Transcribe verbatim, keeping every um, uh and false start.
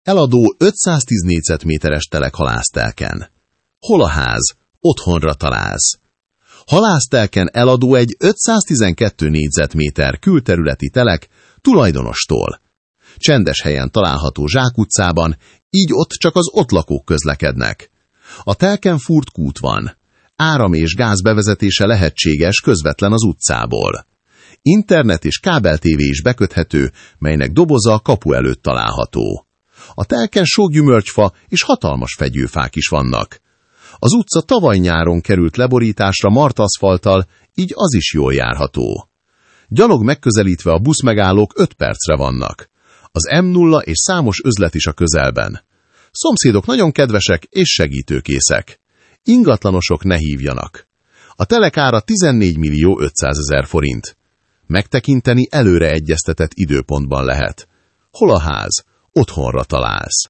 Eladó ötszáztíz négyzetméteres telek halásztelken. Hol a ház? Otthonra találsz. Halásztelken eladó egy ötszáztizenkettő négyzetméter külterületi telek tulajdonostól. Csendes helyen található zsákutcában, így ott csak az ott lakók közlekednek. A telken furt kút van. Áram és gáz bevezetése lehetséges közvetlen az utcából. Internet és kábeltévé is beköthető, melynek doboza a kapu előtt található. A telken sok gyümölcsfa és hatalmas fegyőfák is vannak. Az utca tavaly nyáron került leborításra martaszfalttal, így az is jól járható. Gyalog megközelítve a buszmegállók öt percre vannak. Az em nulla és számos üzlet is a közelben. Szomszédok nagyon kedvesek és segítőkészek. Ingatlanosok ne hívjanak. A telek ára tizennégy millió ötszázezer forint. Megtekinteni előre egyeztetett időpontban lehet. Hol a ház? Otthonra találsz.